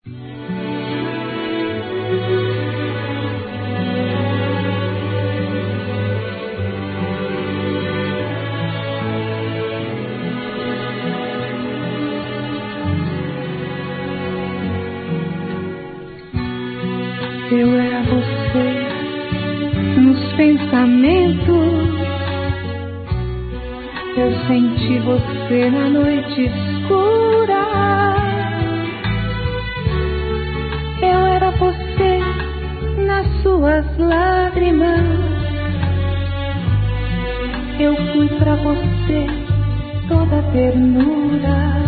Eu era você nos pensamentos. Eu senti você na noite escura. Eu era você nas suas lágrimas. Eu fui pra você toda ternura.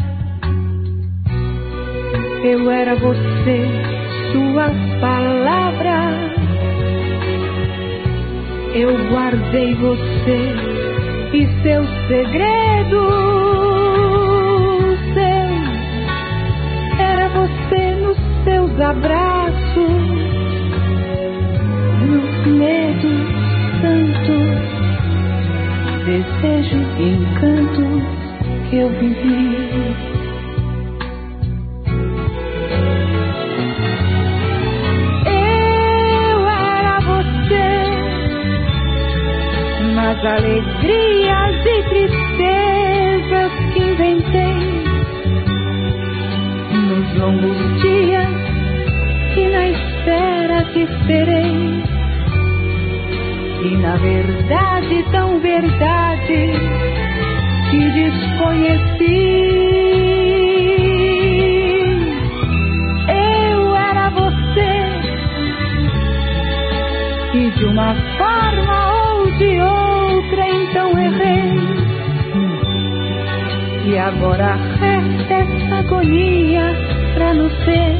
Eu era você, suas palavras. Eu guardei você e seus segredos. Eu era você nos seus abraços, nos medos tantos, desejos e encantos que eu vivi. As alegrias e tristezas que inventei, nos longos dias e na espera que esperei, e na verdade tão verdade que desconheci. Eu era você e de uma forma ou de outra então errei, e agora resta essa agonia pra nos ter,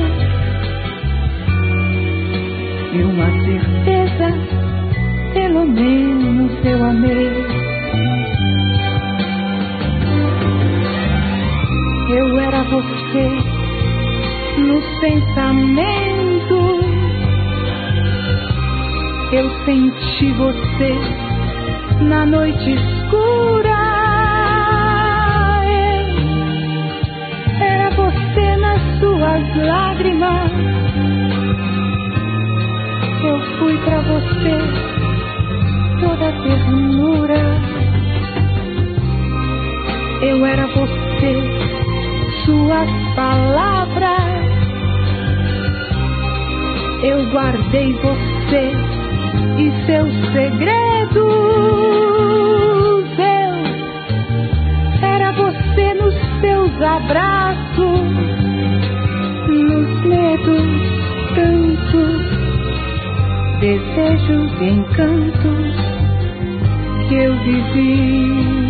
e uma certeza, pelo menos eu amei. Eu era você nos pensamentos. Eu senti você na noite escura. Eu era você nas suas lágrimas. Eu fui pra você toda ternura. Eu era você, suas palavras. Eu guardei você e seus segredos. Eu era você nos seus abraços, nos medos tantos, desejos e encantos que eu vivi.